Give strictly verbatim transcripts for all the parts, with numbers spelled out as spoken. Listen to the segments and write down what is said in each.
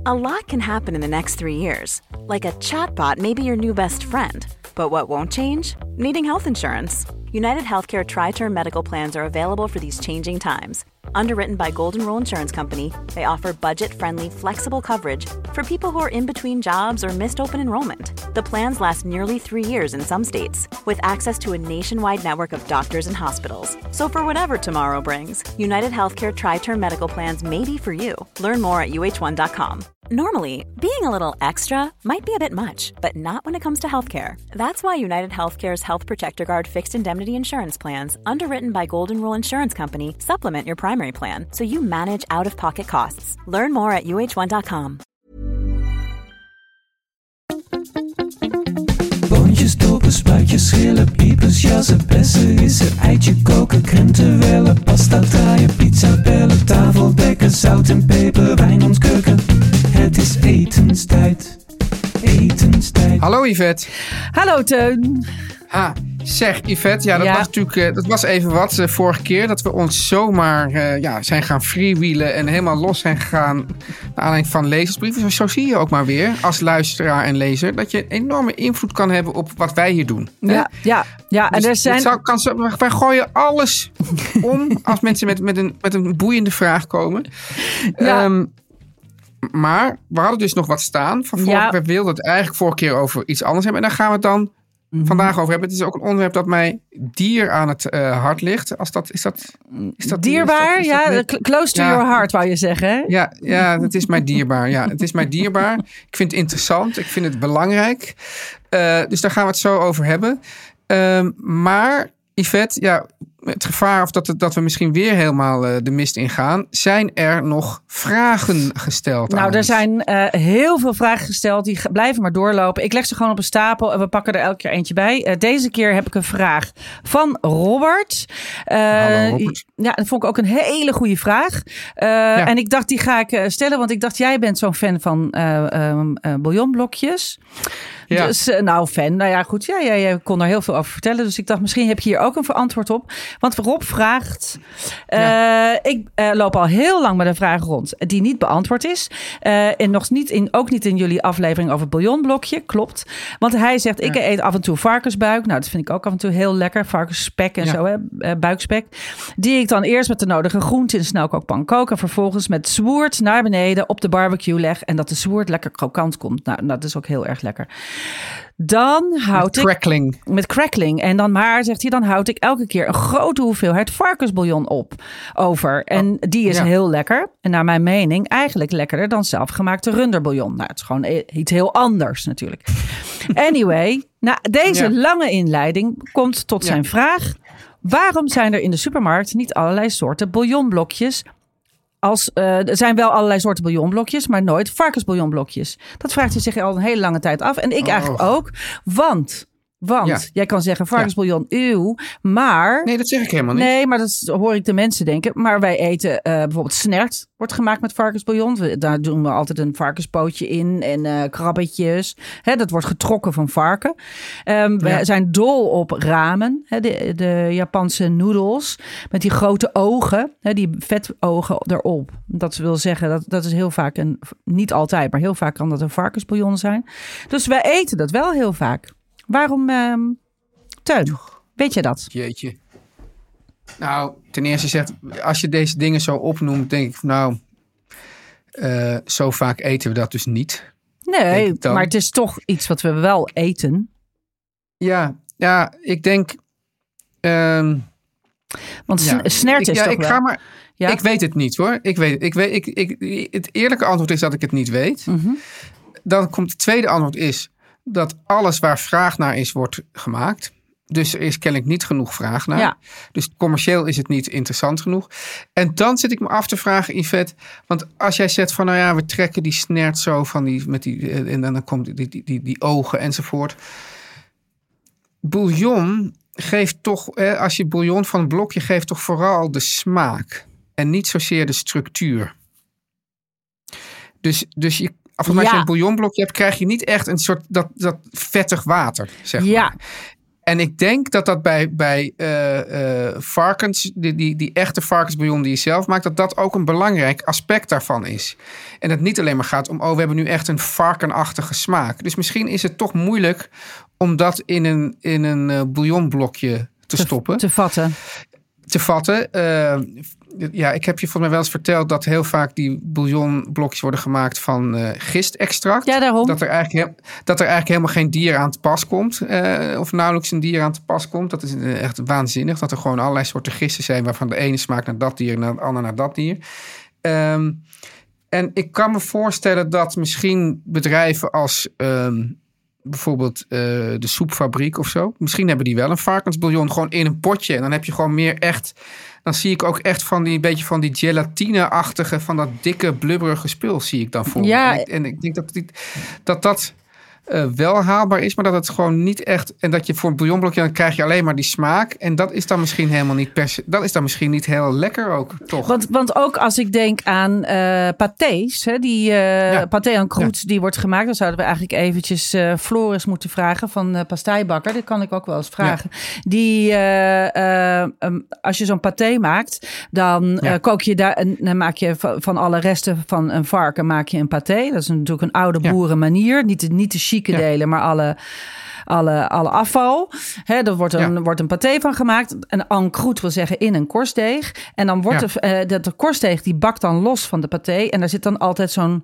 A lot can happen in the next three years. Like a chatbot may be your new best friend. But what won't change? Needing health insurance. United Healthcare Tri-Term Medical Plans are available for these changing times. Underwritten by Golden Rule Insurance Company, they offer budget-friendly, flexible coverage for people who are in between jobs or missed open enrollment. The plans last nearly three years in some states, with access to a nationwide network of doctors and hospitals. So for whatever tomorrow brings, United Healthcare Tri-Term Medical Plans may be for you. Learn more at U H one dot com. Normally, being a little extra might be a bit much, but not when it comes to healthcare. That's why United Healthcare's Health Protector Guard fixed indemnity insurance plans, underwritten by Golden Rule Insurance Company, supplement your primary plan so you manage out-of-pocket costs. Learn more at U H one dot com. Boontjes, dopen, spuitjes, schillen, piepers, jassen, bessen, rissen, eitje koken, krenten wellen, pasta draaien, pizza bellen, tafel dekken, zout en peper, wijn ontkurken. Het is etenstijd, etenstijd. Hallo Yvette. Hallo Teun. Ha, zeg Yvette, ja, dat Ja. was natuurlijk uh, dat was even wat de uh, vorige keer dat we ons zomaar uh, ja, zijn gaan freewheelen en helemaal los zijn gegaan naar aanleiding van lezersbrieven. Zo, zo zie je ook maar weer als luisteraar en lezer dat je een enorme invloed kan hebben op wat wij hier doen. Hè? Ja, ja, ja. En Dus er zijn... het zou, kan, zo- wij gooien alles om als mensen met, met, een, met een boeiende vraag komen. Ja. Um, maar we hadden dus nog wat staan. Van vorige, Ja. We wilden het eigenlijk vorige keer over iets anders hebben. En daar gaan we het dan vandaag over hebben. Het is ook een onderwerp dat mij dier aan het uh, hart ligt. Als dat, is dat, is dat Dierbaar, is dat- is dat ja. net- cl- Close to Ja. your heart, wou je zeggen. Hè? Ja, ja, het is mij dierbaar. Ja, het is mij dierbaar. Ik vind het interessant. Ik vind het belangrijk. Uh, dus daar gaan we het zo over hebben. Um, maar Yvette, ja, het gevaar of dat, het, dat we misschien weer helemaal uh, de mist ingaan. Zijn er nog vragen gesteld aan Nou, er ons? zijn uh, heel veel vragen gesteld. Die g- blijven maar doorlopen. Ik leg ze gewoon op een stapel en we pakken er elke keer eentje bij. Uh, deze keer heb ik een vraag van Robert. Uh, Hallo, Robert. Ja, dat vond ik ook een hele goede vraag. Uh, ja. En ik dacht, die ga ik uh, stellen. Want ik dacht, jij bent zo'n fan van uh, um, uh, bouillonblokjes. Ja. Dus, uh, nou, fan. Nou ja, goed. Ja, ja, je kon er heel veel over vertellen. Dus ik dacht, misschien heb je hier ook een antwoord op. Want Rob vraagt... Uh, ja. Ik uh, loop al heel lang met een vraag rond die niet beantwoord is. Uh, en nog niet in, ook niet in jullie aflevering over het bouillonblokje. Klopt. Want hij zegt, ik ja. eet af en toe varkensbuik. Nou, dat vind ik ook af en toe heel lekker. Varkensspek en ja. zo, hè. Uh, buikspek. Die ik dan eerst met de nodige groenten in de snelkookpan kook. En vervolgens met zwoerd naar beneden op de barbecue leg. En dat de zwoerd lekker krokant komt. Nou, dat is ook heel erg lekker. Dan houd met ik... crackling. Met crackling. En dan maar, zegt hij, dan houd ik elke keer een grote hoeveelheid varkensbouillon op. Over. En die is ja. heel lekker. En naar mijn mening eigenlijk lekkerder dan zelfgemaakte runderbouillon. Nou, het is gewoon iets heel anders natuurlijk. Anyway, na deze ja. lange inleiding komt tot ja. zijn vraag. Waarom zijn er in de supermarkt niet allerlei soorten bouillonblokjes? Als, uh, er zijn wel allerlei soorten bouillonblokjes, maar nooit varkensbouillonblokjes. Dat vraagt hij zich al een hele lange tijd af. En ik oh. eigenlijk ook. Want, want ja. jij kan zeggen varkensbouillon, ja. uw, maar... Nee, dat zeg ik helemaal niet. Nee, maar dat hoor ik de mensen denken. Maar wij eten uh, bijvoorbeeld snert, wordt gemaakt met varkensbouillon. We, daar doen we altijd een varkenspootje in en uh, krabbetjes. Hè, dat wordt getrokken van varken. Um, we ja. zijn dol op ramen, hè, de, de Japanse noedels. Met die grote ogen, hè, die vetogen erop. Dat wil zeggen, dat, dat is heel vaak, een, niet altijd, maar heel vaak kan dat een varkensbouillon zijn. Dus wij eten dat wel heel vaak. Waarom, um, Teun, weet je dat? Jeetje. Nou, ten eerste zegt, als je deze dingen zo opnoemt, denk ik, nou, uh, zo vaak eten we dat dus niet. Nee, maar het is toch iets wat we wel eten. Ja, ja, ik denk... Um, Want ja, snert is ik, ja, toch ik wel... Ga maar, ja? Ik weet het niet hoor. Ik weet, ik weet, ik, ik, het eerlijke antwoord is dat ik het niet weet. Mm-hmm. Dan komt het tweede antwoord is dat alles waar vraag naar is, wordt gemaakt. Dus er is kennelijk niet genoeg vraag naar. Ja. Dus commercieel is het niet interessant genoeg. En dan zit ik me af te vragen, Yvette. Want als jij zegt van, nou ja, we trekken die snert zo van die, met die, en dan komt die, die, die, die ogen enzovoort. Bouillon geeft toch, als je bouillon van een blokje geeft, toch vooral de smaak. En niet zozeer de structuur. Dus, dus je, als ja. je een bouillonblokje hebt, krijg je niet echt een soort dat, dat vettig water, zeg maar. Ja. En ik denk dat dat bij, bij uh, uh, varkens, die, die, die echte varkensbouillon die je zelf maakt, dat dat ook een belangrijk aspect daarvan is. En het niet alleen maar gaat om, oh, we hebben nu echt een varkenachtige smaak. Dus misschien is het toch moeilijk om dat in een, in een uh, bouillonblokje te, te stoppen. Te vatten. Te vatten. Uh, ja, ik heb je volgens mij wel eens verteld dat heel vaak die bouillonblokjes worden gemaakt van uh, gistextract. Ja, daarom. Dat er eigenlijk, dat er eigenlijk helemaal geen dier aan te pas komt. Uh, of nauwelijks een dier aan te pas komt. Dat is echt waanzinnig. Dat er gewoon allerlei soorten gisten zijn waarvan de ene smaakt naar dat dier en de andere naar dat dier. Um, en ik kan me voorstellen dat misschien bedrijven als Um, bijvoorbeeld uh, de soepfabriek of zo. Misschien hebben die wel een varkensbouillon gewoon in een potje. En dan heb je gewoon meer echt. Dan zie ik ook echt van die beetje van die gelatine-achtige, van dat dikke, blubberige spul zie ik dan voor me. Ja. En, ik, en ik denk dat die, dat, dat uh, wel haalbaar is, maar dat het gewoon niet echt. En dat je voor een bouillonblokje, dan krijg je alleen maar die smaak. En dat is dan misschien helemaal niet per se. Dat is dan misschien niet heel lekker ook, toch? Want, want ook als ik denk aan uh, pâtés, hè, die uh, ja. pâté en croûte, ja. die wordt gemaakt, dan zouden we eigenlijk eventjes uh, Floris moeten vragen van uh, pasteibakker. Dat kan ik ook wel eens vragen. Ja. Die, uh, uh, um, als je zo'n pâté maakt, dan ja. uh, kook je daar, en dan maak je van, van alle resten van een varken maak je een pâté. Dat is natuurlijk een oude boerenmanier, niet de, niet de chique ja. delen, maar alle. Alle, alle afval. He, er wordt een, ja. wordt een pâté van gemaakt. Een en croûte wil zeggen in een korstdeeg. En dan wordt ja. de, uh, de, de korstdeeg die bakt dan los van de pâté. En daar zit dan altijd zo'n.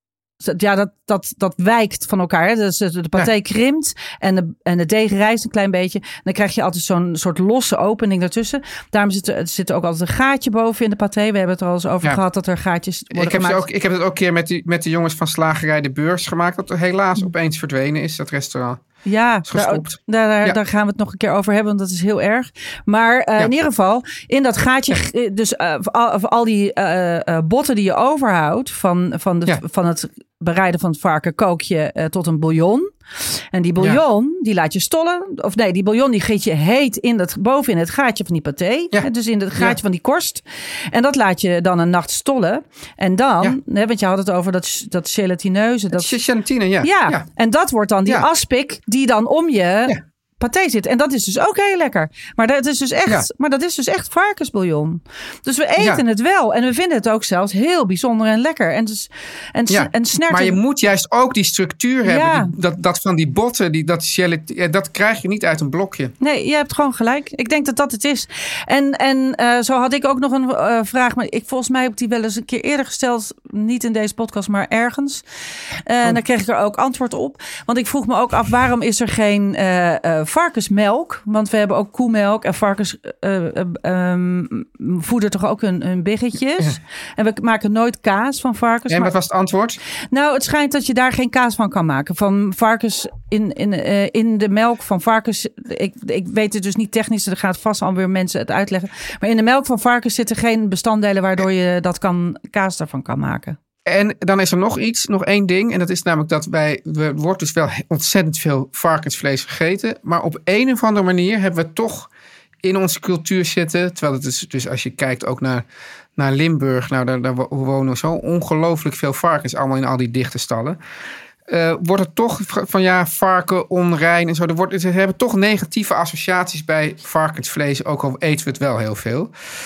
Ja, dat, dat, dat wijkt van elkaar. Hè. Dus de pâté ja. krimpt en de, en de deeg rijst een klein beetje. Dan krijg je altijd zo'n soort losse opening daartussen. Daarom zit er, zit er ook altijd een gaatje boven in de pâté. We hebben het er al eens over ja. gehad dat er gaatjes worden ik heb gemaakt. Ook, ik heb het ook een keer met, die, met de jongens van Slagerij de Beurs gemaakt. Dat er helaas opeens verdwenen is, dat restaurant. Ja, daar, daar, ja, daar gaan we het nog een keer over hebben, want dat is heel erg. Maar uh, ja. in ieder geval, in dat gaatje, ja. dus uh, al, al die uh, uh, botten die je overhoudt van, van, de, ja. van het bereiden van het varken, kook je uh, tot een bouillon. En die bouillon, ja. die laat je stollen. Of nee, die bouillon die giet je heet in dat, boven in het gaatje van die paté. Ja. Dus in het gaatje ja. van die korst. En dat laat je dan een nacht stollen. En dan, ja. hè, want je had het over dat, dat gelatineuze. Dat gelatine, ja. ja. Ja. En dat wordt dan die ja. aspik die dan om je ja. paté zit. En dat is dus ook heel lekker. Maar dat is dus echt, ja. maar dat is dus echt varkensbouillon. Dus we eten ja. het wel. En we vinden het ook zelfs heel bijzonder en lekker. En, dus, en, ja. en snerten. Maar je moet juist ook die structuur hebben. Ja. Die, dat, dat van die botten, die, dat, dat krijg je niet uit een blokje. Nee, je hebt gewoon gelijk. Ik denk dat dat het is. En, en uh, zo had ik ook nog een uh, vraag. Maar ik, volgens mij heb ik die wel eens een keer eerder gesteld. Niet in deze podcast, maar ergens. Uh, oh. En daar kreeg ik er ook antwoord op. Want ik vroeg me ook af, waarom is er geen Uh, uh, varkensmelk, want we hebben ook koemelk en varkens uh, uh, um, voeden toch ook hun, hun biggetjes. Ja. En we maken nooit kaas van varkens. En wat was het antwoord? Nou, het schijnt dat je daar geen kaas van kan maken. Van varkens in, in, uh, in de melk van varkens. Ik, ik weet het dus niet technisch, er gaat vast alweer mensen het uitleggen. Maar in de melk van varkens zitten geen bestanddelen waardoor je dat kan, kaas daarvan kan maken. En dan is er nog iets, nog één ding. En dat is namelijk dat wij, er wordt dus wel ontzettend veel varkensvlees gegeten. Maar op een of andere manier hebben we toch in onze cultuur zitten. Terwijl het is, dus als je kijkt ook naar, naar Limburg. Nou, daar, daar wonen zo ongelooflijk veel varkens. Allemaal in al die dichte stallen. Uh, wordt het toch van ja, varken onrein en zo. Er wordt, ze hebben toch negatieve associaties bij varkensvlees. Ook al eten we het wel heel veel.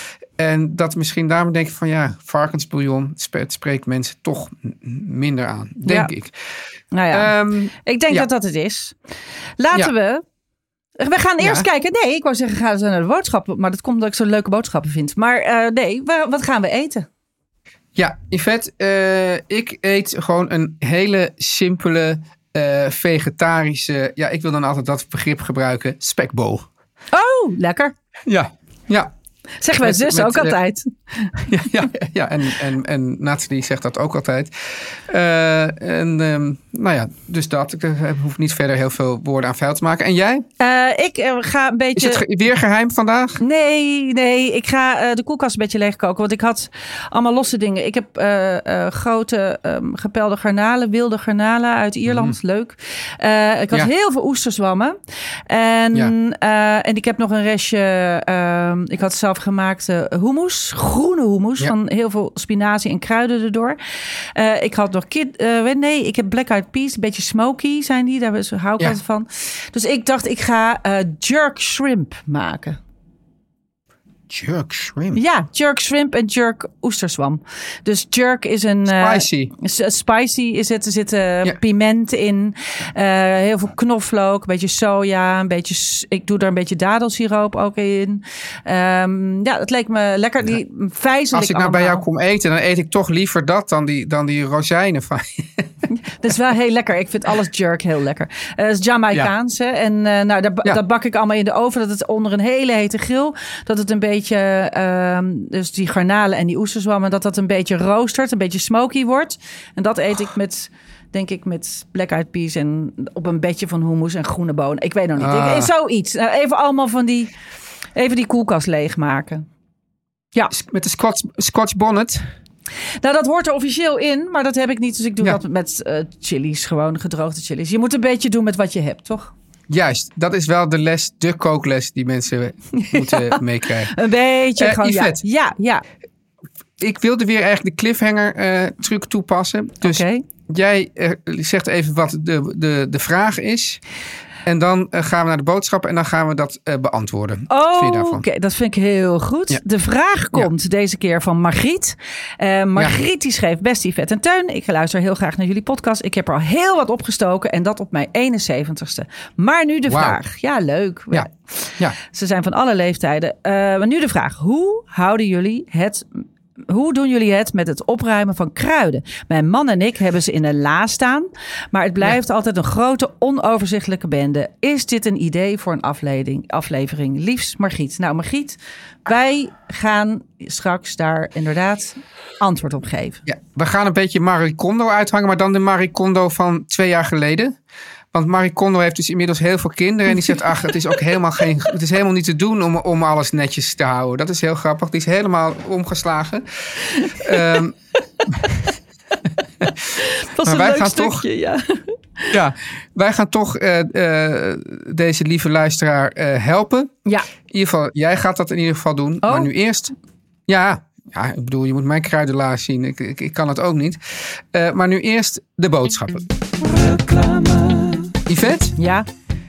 En dat misschien daarom denk ik van ja, varkensbouillon, het spreekt mensen toch minder aan, denk ja. ik. Nou ja, um, ik denk ja. dat dat het is. Laten ja. we... We gaan eerst ja. kijken. Nee, ik wou zeggen, gaan we naar de boodschappen. Maar dat komt omdat ik zo'n leuke boodschappen vind. Maar uh, nee, wat gaan we eten? Ja, Yvette, uh, ik eet gewoon een hele simpele, uh, vegetarische... Ja, ik wil dan altijd dat begrip gebruiken, spekbol. Oh, lekker. Ja, ja. Zeggen wij zus ook uh, altijd. Ja, ja, ja en, en, en Nathalie zegt dat ook altijd. Uh, en um, nou ja, dus dat. Ik hoef niet verder heel veel woorden aan vuil te maken. En jij? Uh, ik uh, ga een beetje... Is het ge- weer geheim vandaag? Nee, nee. Ik ga uh, de koelkast een beetje leegkoken. Want ik had allemaal losse dingen. Ik heb uh, uh, grote um, gepelde garnalen, wilde garnalen uit Ierland. Mm. Leuk. Uh, ik had ja. heel veel oesterzwammen. En, ja. uh, en ik heb nog een restje... Uh, ik had zelf zelfgemaakte hummus. Groene hummus Ja. van heel veel spinazie en kruiden erdoor. Uh, ik had nog kid, uh, nee, ik heb black eyed peas, een beetje smoky zijn die, daar hou ik Ja. altijd van. Dus ik dacht, ik ga uh, jerk shrimp maken. Jerk shrimp. Ja, jerk shrimp en jerk oesterzwam. Dus jerk is een... Spicy. Uh, spicy is het. Er zit uh, Ja. piment in. Uh, heel veel knoflook. Een beetje soja. Een beetje, ik doe er een beetje dadelsiroop ook in. Um, ja, het leek me lekker. Die vijzel Als ik nou bij jou kom eten, dan eet ik toch liever dat dan die, dan die rozijnen van je. Dat is wel heel lekker. Ik vind alles jerk heel lekker. Het uh, is Jamaicaanse. Ja. En uh, nou, dat, ja. dat bak ik allemaal in de oven. Dat het onder een hele hete grill. Dat het een beetje... Uh, dus die garnalen en die oesterzwammen. Dat dat een beetje roostert. Een beetje smoky wordt. En dat eet ik met... Denk ik met black eyed peas en op een bedje van hummus en groene bonen. Ik weet nog niet. Ah. Ik, zoiets. Uh, even allemaal van die... Even die koelkast leegmaken. Ja. Met de Scotch, Scotch bonnet... Nou, dat hoort er officieel in, maar dat heb ik niet. Dus ik doe ja. dat met uh, chilies, gewoon gedroogde chilies. Je moet een beetje doen met wat je hebt, toch? Juist, dat is wel de les, de kookles die mensen moeten ja. meekrijgen. Een beetje uh, gewoon, Yvette, ja. ja, ja. Ik wilde weer eigenlijk de cliffhanger uh, truc toepassen. Dus okay. jij uh, zegt even wat de, de, de vraag is. En dan uh, gaan we naar de boodschappen en dan gaan we dat uh, beantwoorden. Oh, oké. Okay. Dat vind ik heel goed. Ja. De vraag komt ja. deze keer van Margriet. Uh, Margriet ja. die schreef: Beste Yvette en Teun, ik luister heel graag naar jullie podcast. Ik heb er al heel wat opgestoken en dat op mijn eenenzeventigste. Maar nu de wow. vraag. Ja, leuk. Ja. Ja. Ze zijn van alle leeftijden. Uh, maar nu de vraag. Hoe houden jullie het... Hoe doen jullie het met het opruimen van kruiden? Mijn man en ik hebben ze in een la staan. Maar het blijft ja. altijd een grote onoverzichtelijke bende. Is dit een idee voor een aflevering? aflevering? Liefst Margriet. Nou Margriet, wij gaan straks daar inderdaad antwoord op geven. Ja, we gaan een beetje Marie Kondo uithangen. Maar dan de Marie Kondo van twee jaar geleden. Want Marie Kondo heeft dus inmiddels heel veel kinderen. En die zegt, ach, het is ook helemaal geen, het is helemaal niet te doen om, om alles netjes te houden. Dat is heel grappig. Die is helemaal omgeslagen. um, Dat is een leuk stukje, toch, ja. Ja, wij gaan toch uh, uh, deze lieve luisteraar uh, helpen. Ja. In ieder geval, jij gaat dat in ieder geval doen. Oh. Maar nu eerst, ja... Ja, ik bedoel, je moet mijn kruidenlaars zien. Ik, ik, ik kan het ook niet. Uh, maar nu eerst de boodschappen. Reclame. Yvette? Ja?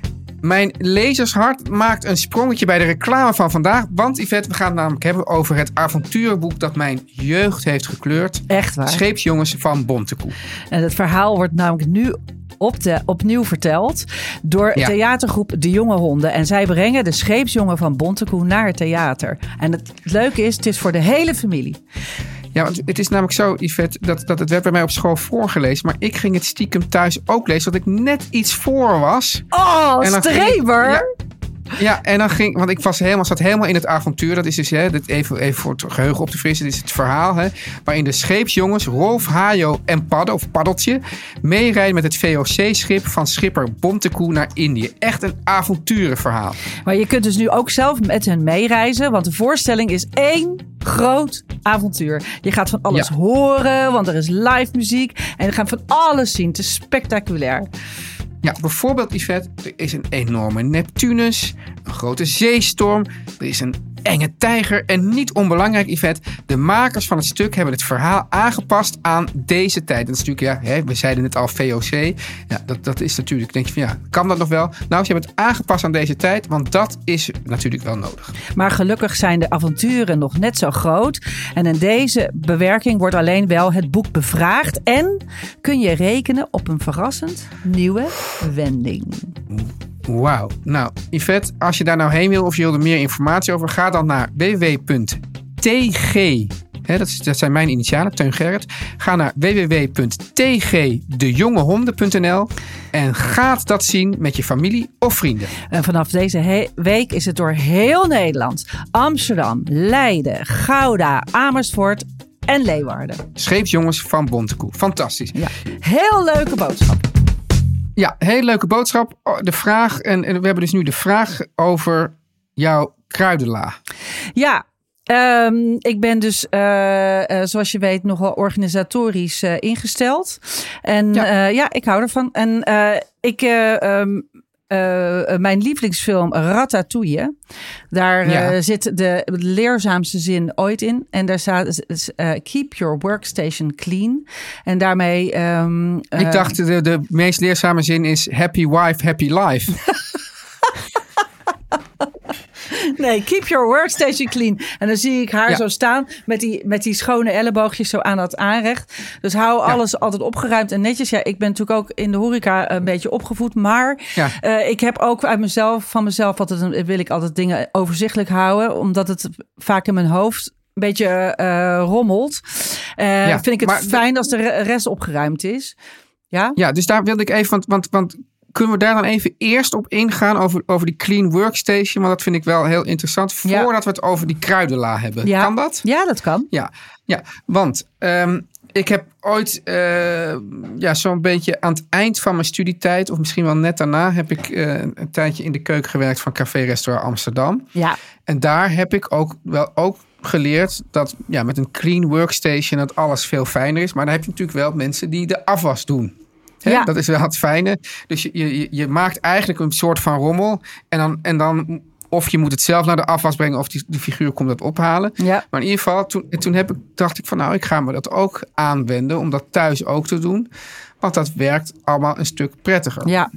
Mijn lezershart maakt een sprongetje bij de reclame van vandaag. Want Yvette, we gaan het namelijk hebben over het avonturenboek dat mijn jeugd heeft gekleurd. Echt waar? Scheepsjongens van Bontekoe. En het verhaal wordt namelijk nu op de, opnieuw verteld door ja. theatergroep De Jonge Honden. En zij brengen de scheepsjongen van Bontekoe naar het theater. En het leuke is, het is voor de hele familie. Ja, want het is namelijk zo, Yvette, dat, dat het werd bij mij op school voorgelezen. Maar ik ging het stiekem thuis ook lezen, dat ik net iets voor was. Oh, streber! Ja, ja, en dan ging, want ik was helemaal, zat helemaal in het avontuur. Dat is dus, hè, dit even, even voor het geheugen op te frissen, dit is het verhaal. Hè, waarin de scheepsjongens Rolf, Hajo en Padde, of Paddeltje, meerijden met het V O C-schip van schipper Bontekoe naar Indië. Echt een avonturenverhaal. Maar je kunt dus nu ook zelf met hen meereizen, want de voorstelling is één groot avontuur. Je gaat van alles ja. horen, want er is live muziek en je gaat van alles zien. Het is spectaculair. Ja, bijvoorbeeld Yvette, er is een enorme Neptunus, een grote zeestorm, er is een enge tijger en niet onbelangrijk Yvette, de makers van het stuk hebben het verhaal aangepast aan deze tijd. Dat is natuurlijk, ja, hè, we zeiden het al, V O C, ja, dat, dat is natuurlijk, denk je van ja, kan dat nog wel? Nou, ze hebben het aangepast aan deze tijd, want dat is natuurlijk wel nodig. Maar gelukkig zijn de avonturen nog net zo groot en in deze bewerking wordt alleen wel het boek bevraagd en kun je rekenen op een verrassend nieuwe wending. Wauw. Nou, Yvette, als je daar nou heen wil of je wil er meer informatie over, ga dan naar w w w punt t g. Hè, dat, is, dat zijn mijn initialen, Teun Gerrit. Ga naar w w w punt t g de jonge honden punt n l en ga dat zien met je familie of vrienden. En vanaf deze he- week is het door heel Nederland, Amsterdam, Leiden, Gouda, Amersfoort en Leeuwarden. Scheepsjongens van Bontekoe. Fantastisch. Ja, heel leuke boodschap. Ja, hele leuke boodschap. De vraag, en we hebben dus nu de vraag over jouw kruidenla. Ja, um, ik ben dus, uh, uh, zoals je weet, nogal organisatorisch uh, ingesteld. En ja. Uh, ja, ik hou ervan. En uh, ik... Uh, um, uh, mijn lievelingsfilm Ratatouille. Daar Ja. uh, zit de leerzaamste zin ooit in. En daar staat uh, keep your workstation clean. En daarmee... Um, uh, Ik dacht, de, de meest leerzame zin is happy wife, happy life. Nee, keep your workstation clean. En dan zie ik haar Ja. zo staan met die, met die schone elleboogjes zo aan dat aanrecht. Dus hou Ja. alles altijd opgeruimd en netjes. Ja, ik ben natuurlijk ook in de horeca een beetje opgevoed. Maar Ja. uh, ik heb ook uit mezelf, van mezelf, altijd een, wil ik altijd dingen overzichtelijk houden. Omdat het vaak in mijn hoofd een beetje uh, rommelt. Uh, Ja, vind ik het maar- fijn als de re- rest opgeruimd is. Ja? Ja, dus daar wilde ik even, want, want, want kunnen we daar dan even eerst op ingaan over, over die clean workstation? Want dat vind ik wel heel interessant. Ja. Voordat we het over die kruidenla hebben. Ja. Kan dat? Ja, dat kan. Ja, ja. want um, ik heb ooit uh, ja, zo'n beetje aan het eind van mijn studietijd, of misschien wel net daarna, heb ik uh, een tijdje in de keuken gewerkt van Café Restaurant Amsterdam. Ja. En daar heb ik ook wel ook geleerd dat ja, met een clean workstation dat alles veel fijner is. Maar dan heb je natuurlijk wel mensen die de afwas doen. Hè? Ja. Dat is wel het fijne. Dus je, je, je maakt eigenlijk een soort van rommel. En dan, en dan of je moet het zelf naar de afwas brengen of die, die figuur komt dat ophalen. Ja. Maar in ieder geval, toen, toen heb ik, dacht ik van nou, ik ga me dat ook aanwenden om dat thuis ook te doen. Want dat werkt allemaal een stuk prettiger. Ja.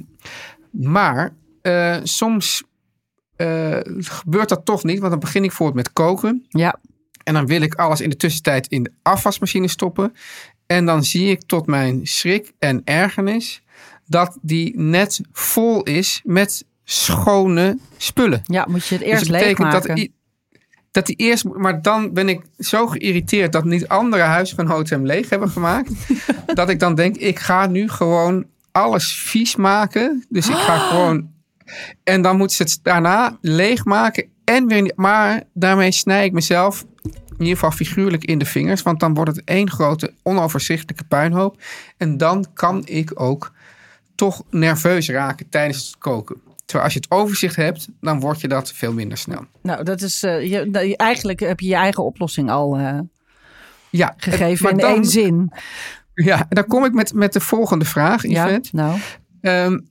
Maar uh, soms uh, gebeurt dat toch niet. Want dan begin ik bijvoorbeeld met koken. Ja. En dan wil ik alles in de tussentijd in de afwasmachine stoppen. En dan zie ik tot mijn schrik en ergernis dat die net vol is met schone spullen. Ja, moet je het eerst dus dat betekent leegmaken. dat, i- dat die eerst, maar dan ben ik zo geïrriteerd dat niet andere huisgenoten hem leeg hebben gemaakt. Dat ik dan denk, ik ga nu gewoon alles vies maken. Dus ik ga gewoon, en dan moeten ze het daarna leegmaken en weer niet. Maar daarmee snij ik mezelf in ieder geval figuurlijk in de vingers. Want dan wordt het één grote onoverzichtelijke puinhoop. En dan kan ik ook toch nerveus raken tijdens het koken. Terwijl als je het overzicht hebt, dan word je dat veel minder snel. Nou, dat is uh, je, nou, eigenlijk heb je je eigen oplossing al uh, Ja, gegeven maar in dan, één zin. Ja, en dan kom ik met, met de volgende vraag, Yvette. Ja, nou. Um,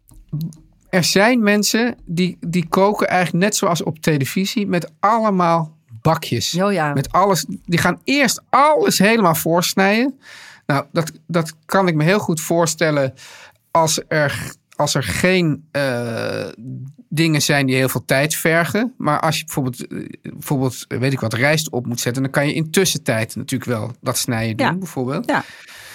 er zijn mensen die, die koken eigenlijk net zoals op televisie met allemaal bakjes. Oh ja. Met alles. Die gaan eerst alles helemaal voorsnijden. Nou, dat, dat kan ik me heel goed voorstellen als er, als er geen uh, dingen zijn die heel veel tijd vergen. Maar als je bijvoorbeeld, bijvoorbeeld, weet ik wat, rijst op moet zetten, dan kan je in tussentijd natuurlijk wel dat snijden doen, ja. bijvoorbeeld. Ja.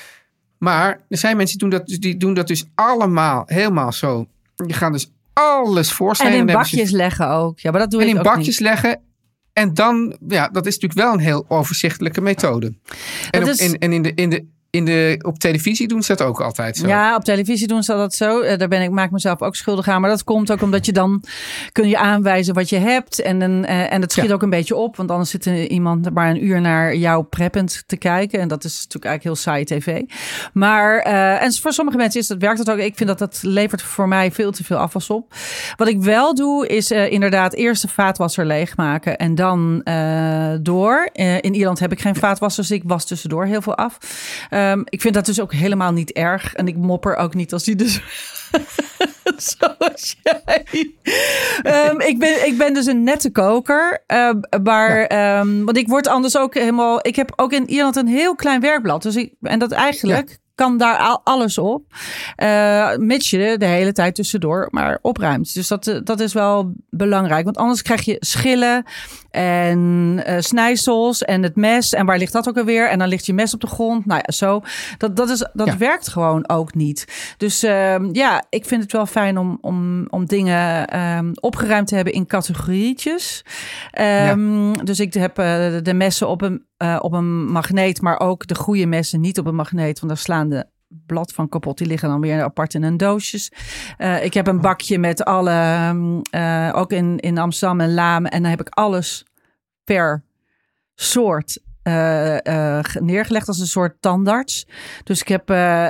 Maar er zijn mensen die doen dat, die doen dat dus allemaal helemaal zo. Die gaan dus alles voorsnijden. En in en bakjes ze, leggen ook. Ja, maar dat doe en ik in ook bakjes niet. leggen. En dan, ja, dat is natuurlijk wel een heel overzichtelijke methode. En, op, is... en, en in de, in de, in de, op televisie doen ze dat ook altijd zo. Ja, op televisie doen ze dat zo. Uh, daar ben ik, maak ik mezelf ook schuldig aan. Maar dat komt ook omdat je dan kun je aanwijzen wat je hebt. En, dan, uh, en het schiet ja. ook een beetje op. Want anders zit er iemand maar een uur naar jou preppend te kijken. En dat is natuurlijk eigenlijk heel saai tv. Maar, uh, en voor sommige mensen is dat, werkt dat ook. Ik vind dat dat levert voor mij veel te veel afwas op. Wat ik wel doe is uh, inderdaad eerst de vaatwasser leegmaken. En dan uh, door. Uh, in Ierland heb ik geen vaatwasser, dus ik was tussendoor heel veel af. Uh, Um, ik vind dat dus ook helemaal niet erg. En ik mopper ook niet als die dus... Zoals jij. Um, ik, ben, ik ben dus een nette koker. Uh, maar, ja. um, want ik word anders ook helemaal... Ik heb ook in Ierland een heel klein werkblad. Dus ik, en dat eigenlijk... Ja. Kan daar alles op. Uh, mits je de hele tijd tussendoor maar opruimt. Dus dat, dat is wel belangrijk. Want anders krijg je schillen en uh, snijsels en het mes. En waar ligt dat ook alweer? En dan ligt je mes op de grond. Nou ja, zo. Dat, dat, is, dat ja. werkt gewoon ook niet. Dus uh, ja, ik vind het wel fijn om, om, om dingen um, opgeruimd te hebben in categorietjes. Um, ja. Dus ik heb uh, de messen op een, uh, op een magneet, maar ook de goede messen niet op een magneet. Want daar slaan de blad van kapot. Die liggen dan weer apart in een doosjes. Uh, ik heb een bakje met alle, uh, ook in, in Amsterdam en Laam. En dan heb ik alles per soort uh, uh, neergelegd als een soort tandarts. Dus ik heb uh,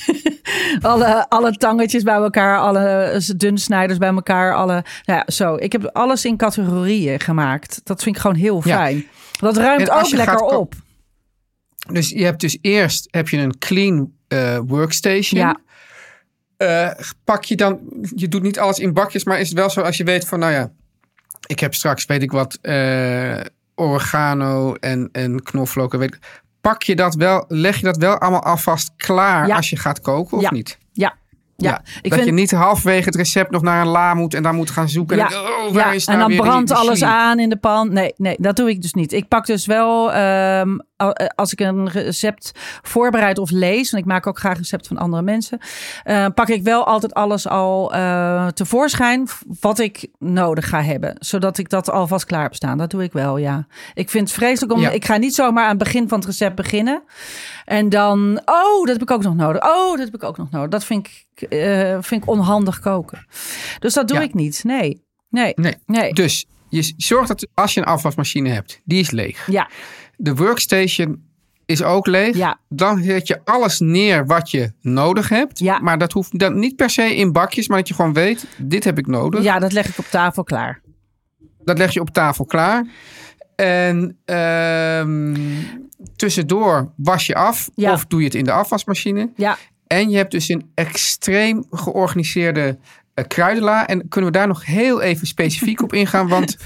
alle, alle tangetjes bij elkaar, alle dunsnijders bij elkaar. Alle, nou ja, zo. Ik heb alles in categorieën gemaakt. Dat vind ik gewoon heel fijn. Ja. Dat ruimt ook lekker ko- op. Dus je hebt dus eerst heb je een clean uh, workstation. Ja. Uh, pak je dan, je doet niet alles in bakjes, maar is het wel zo als je weet van, nou ja, ik heb straks, weet ik wat, uh, oregano en, en knoflook. En weet ik, pak je dat wel, leg je dat wel allemaal alvast klaar ja. als je gaat koken of ja. niet? Ja. Ja, ja, ik dat vind... je niet halverwege het recept nog naar een la moet en daar moet gaan zoeken. Ja, en, oh, waar ja, is en nou dan weer brandt die, die alles chili? aan in de pan. Nee, nee, dat doe ik dus niet. Ik pak dus wel, um, als ik een recept voorbereid of lees, want ik maak ook graag recepten van andere mensen, uh, pak ik wel altijd alles al uh, tevoorschijn wat ik nodig ga hebben. Zodat ik dat alvast klaar heb staan. Dat doe ik wel, ja. Ik vind het vreselijk om, ja. ik ga niet zomaar aan het begin van het recept beginnen. En dan, oh, dat heb ik ook nog nodig. Oh, dat heb ik ook nog nodig. Dat vind ik, uh, vind ik onhandig koken. Dus dat doe ja. ik niet. Nee. Nee. nee. nee. Dus je zorgt dat als je een afwasmachine hebt, die is leeg. Ja. De workstation is ook leeg. Ja. Dan zet je alles neer wat je nodig hebt. Ja. Maar dat hoeft dan niet per se in bakjes, maar dat je gewoon weet, dit heb ik nodig. Ja, dat leg ik op tafel klaar. Dat leg je op tafel klaar. En uh, tussendoor was je af. Ja. Of doe je het in de afwasmachine. Ja. En je hebt dus een extreem georganiseerde uh, kruidenla. En kunnen we daar nog heel even specifiek op ingaan? Want,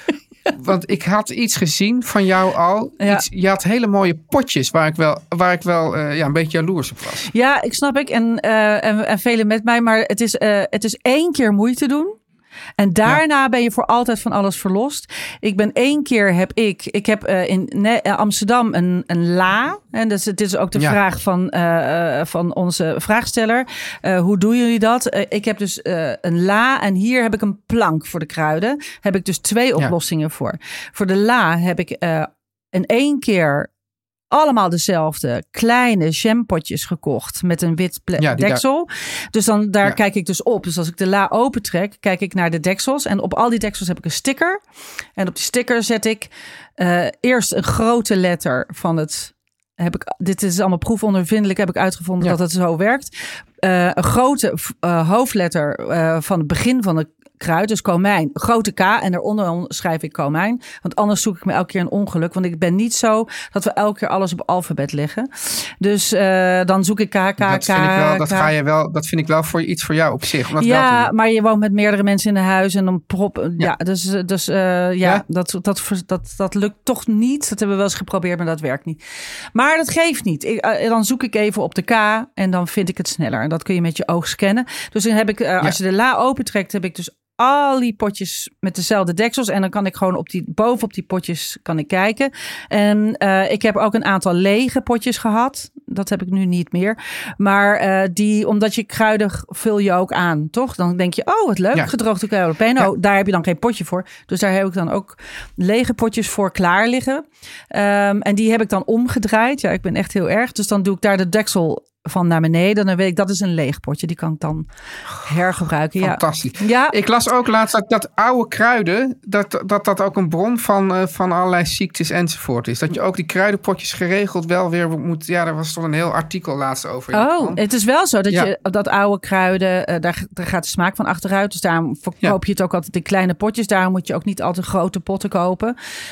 want ik had iets gezien van jou al. Ja. Iets, je had hele mooie potjes waar ik wel, waar ik wel uh, ja, een beetje jaloers op was. Ja, ik snap ik. En, uh, en, en velen met mij. Maar het is, uh, het is één keer moeite doen. En daarna ja. ben je voor altijd van alles verlost. Ik ben één keer heb ik... Ik heb uh, in ne- Amsterdam een, een la. En dus, dit is ook de ja. vraag van, uh, van onze vraagsteller. Uh, hoe doen jullie dat? Uh, ik heb dus uh, een la en hier heb ik een plank voor de kruiden. Heb ik dus twee oplossingen ja. voor. Voor de la heb ik uh, in één keer... allemaal dezelfde kleine jampotjes gekocht met een wit ple- ja, deksel. Daar... Dus dan daar ja. kijk ik dus op. Dus als ik de la opentrek, kijk ik naar de deksels. En op al die deksels heb ik een sticker. En op die sticker zet ik uh, eerst een grote letter van het... Heb ik, dit is allemaal proefondervindelijk, heb ik uitgevonden ja. dat het zo werkt. Uh, een grote uh, hoofdletter uh, van het begin van de kruid, dus komijn, grote K en daaronder schrijf ik komijn. Want anders zoek ik me elke keer een ongeluk. Want ik ben niet zo dat we elke keer alles op alfabet leggen. Dus uh, dan zoek ik K, K, dat K. Vind ik wel, dat, K. ga je wel, dat vind ik wel voor iets voor jou op zich. Om dat ja, wel te maar je woont met meerdere mensen in een huis en dan prop. Ja, ja dus, dus uh, ja, ja? Dat, dat, dat, dat lukt toch niet. Dat hebben we wel eens geprobeerd, maar dat werkt niet. Maar dat geeft niet. Ik, uh, dan zoek ik even op de K en dan vind ik het sneller. En dat kun je met je oog scannen. Dus dan heb ik, uh, ja. als je de la opentrekt, heb ik dus al die potjes met dezelfde deksels. En dan kan ik gewoon op die, bovenop die potjes kan ik kijken. En uh, ik heb ook een aantal lege potjes gehad. Dat heb ik nu niet meer. Maar uh, die, omdat je kruiden vul je ook aan, toch? Dan denk je, oh wat leuk, ja. gedroogde kruidenpeno. Ja. Daar heb je dan geen potje voor. Dus daar heb ik dan ook lege potjes voor klaar liggen. Um, en die heb ik dan omgedraaid. Ja, ik ben echt heel erg. Dus dan doe ik daar de deksel van naar beneden. Dan weet ik, dat is een leeg potje. Die kan ik dan hergebruiken. Fantastisch. Ja. Ja. Ik las ook laatst dat, dat oude kruiden, dat, dat dat ook een bron van, uh, van allerlei ziektes enzovoort is. Dat je ook die kruidenpotjes geregeld wel weer moet... Ja, daar was toch een heel artikel laatst over. Oh, het is wel zo dat ja. je dat oude kruiden, uh, daar, daar gaat de smaak van achteruit. Dus daarom verkoop ja. je het ook altijd in kleine potjes. Daarom moet je ook niet altijd grote potten kopen.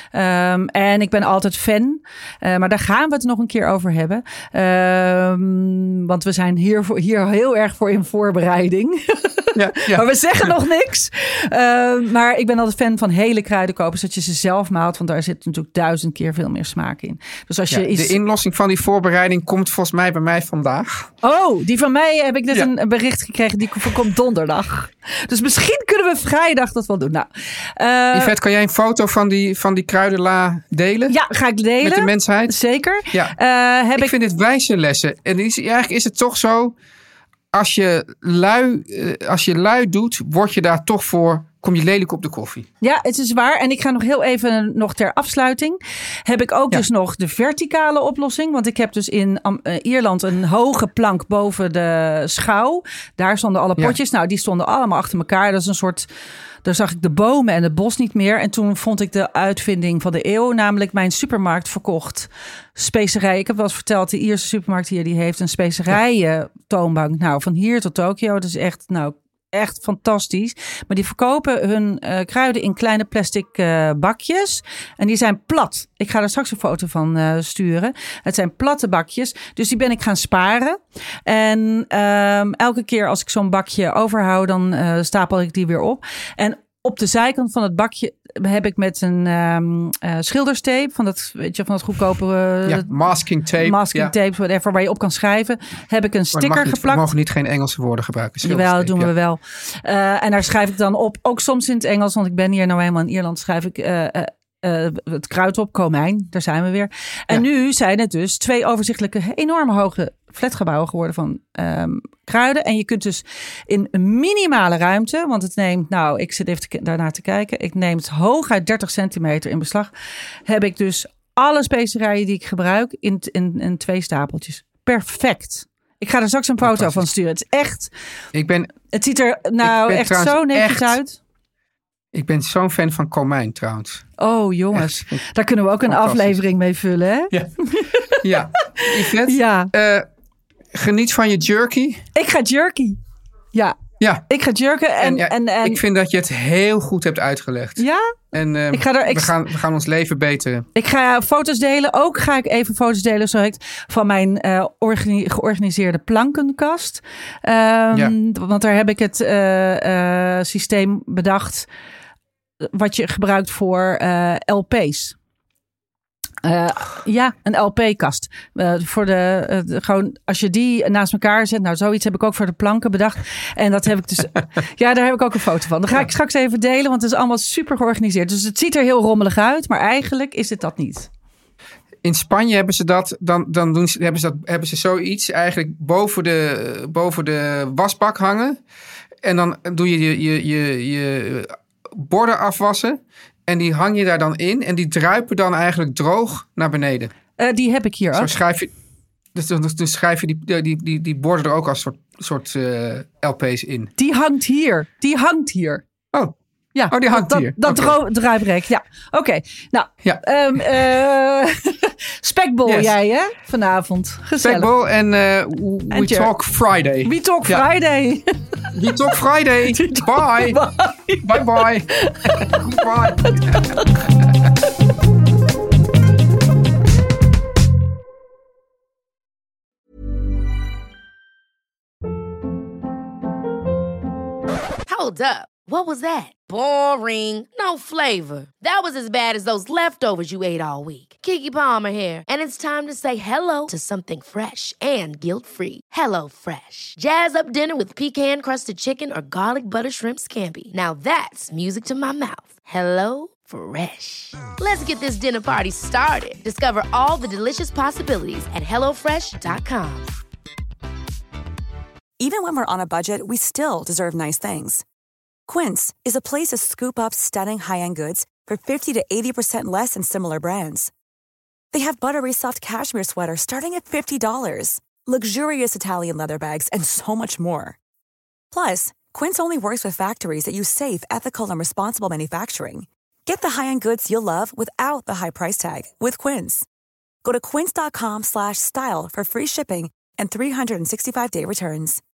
Um, en ik ben altijd fan. Uh, maar daar gaan we het nog een keer over hebben. Um, Want we zijn hier, voor, hier heel erg voor in voorbereiding. Ja, ja. Maar we zeggen nog niks. Uh, maar ik ben altijd fan van hele kruiden kopen. Zodat je ze zelf maalt. Want daar zit natuurlijk duizend keer veel meer smaak in. Dus als je ja, iets... De inlossing van die voorbereiding komt volgens mij bij mij vandaag. Oh, die van mij heb ik net ja. een bericht gekregen. Die komt donderdag. Dus misschien kunnen we vrijdag dat wel doen. Nou, uh, Yvette, kan jij een foto van die, van die kruidenla delen? Ja, ga ik delen. Met de mensheid? Zeker. Ja. Uh, heb ik, ik vind dit wijze lessen. En is, eigenlijk is het toch zo... Als je lui, als je lui doet, word je daar toch voor... Kom je lelijk op de koffie. Ja, het is waar. En ik ga nog heel even nog ter afsluiting. Heb ik ook ja. dus nog de verticale oplossing. Want ik heb dus in uh, Ierland een hoge plank boven de schouw. Daar stonden alle potjes. Ja. Nou, die stonden allemaal achter elkaar. Dat is een soort... Daar zag ik de bomen en het bos niet meer. En toen vond ik de uitvinding van de eeuw. Namelijk mijn supermarkt verkocht specerijen. Ik heb wel eens verteld, de Ierse supermarkt hier, die heeft een specerijen toonbank. Nou, van hier tot Tokio. Dat is echt, nou, echt fantastisch. Maar die verkopen hun uh, kruiden in kleine plastic uh, bakjes. En die zijn plat. Ik ga er straks een foto van uh, sturen. Het zijn platte bakjes. Dus die ben ik gaan sparen. En um, elke keer als ik zo'n bakje overhoud, dan uh, stapel ik die weer op. En op de zijkant van het bakje heb ik met een um, uh, schilderstape van dat, weet je, van dat goedkope uh, ja, masking tape, masking tape, ja. whatever, waar je op kan schrijven, heb ik een sticker niet, geplakt. We mogen niet geen Engelse woorden gebruiken. Jawel, dat doen ja. we wel. Uh, en daar schrijf ik dan op, ook soms in het Engels, want ik ben hier nou eenmaal in Ierland, schrijf ik uh, uh, Uh, het kruid op, komijn, daar zijn we weer. En ja. nu zijn het dus twee overzichtelijke, enorme hoge flatgebouwen geworden van um, kruiden. En je kunt dus in een minimale ruimte, want het neemt, nou, ik zit even te, daarnaar te kijken. Ik neem het hooguit dertig centimeter in beslag. Heb ik dus alle specerijen die ik gebruik in, in, in twee stapeltjes. Perfect. Ik ga er straks een foto van sturen. Het is echt, ik ben, het ziet er nou echt zo netjes echt, uit. Ik ben zo'n fan van komijn trouwens. Oh jongens, echt, daar kunnen we ook een aflevering mee vullen, hè? Ja, ja. Yvette, ja. Uh, geniet van je jerky. Ik ga jerky. Ja. Ja. Ik ga jerken. En, en, ja, en, en ik vind dat je het heel goed hebt uitgelegd. Ja? En uh, ik ga er, ik, we, gaan, we gaan ons leven beteren. Ik ga foto's delen. Ook ga ik even foto's delen zo heet, van mijn uh, organi- georganiseerde plankenkast. Um, ja. Want daar heb ik het uh, uh, systeem bedacht wat je gebruikt voor uh, L P's. Uh, ja, een L P-kast. Uh, voor de, uh, de, gewoon als je die naast elkaar zet. Nou, zoiets heb ik ook voor de planken bedacht. En dat heb ik dus. ja, daar heb ik ook een foto van. Dat ga ik straks even delen, want het is allemaal super georganiseerd. Dus het ziet er heel rommelig uit, maar eigenlijk is het dat niet. In Spanje hebben ze dat, dan, dan doen ze, hebben, ze dat, hebben ze zoiets eigenlijk boven de, boven de wasbak hangen. En dan doe je je, je, je, je borden afwassen. En die hang je daar dan in. En die druipen dan eigenlijk droog naar beneden. Uh, die heb ik hier ook. Zo schrijf je, dus, dus, dus schrijf je die, die, die, die borden er ook als soort, soort uh, L P's in. Die hangt hier. Die hangt hier. Oh, ja, oh die hangt dat, hier. Dat okay. druiprek, ja. Oké, okay. Nou. Ja. Um, uh, spekbol yes. jij, hè? Vanavond. Gezellig. Spekbol en uh, we and talk your... Friday. We talk ja. Friday. We talk Friday. Bye. Bye. Bye bye. Bye. Hold up. What was that? Boring. No flavor. That was as bad as those leftovers you ate all week. Keke Palmer here. And it's time to say hello to something fresh and guilt-free. Hello Fresh. Jazz up dinner with pecan-crusted chicken or garlic butter shrimp scampi. Now that's music to my mouth. Hello Fresh. Let's get this dinner party started. Discover all the delicious possibilities at hello fresh dot com. Even when we're on a budget, we still deserve nice things. Quince is a place to scoop up stunning high-end goods for fifty to eighty percent less than similar brands. They have buttery soft cashmere sweaters starting at fifty dollars, luxurious Italian leather bags, and so much more. Plus, Quince only works with factories that use safe, ethical, and responsible manufacturing. Get the high-end goods you'll love without the high price tag with Quince. Go to quince dot com slash style for free shipping and three sixty-five day returns.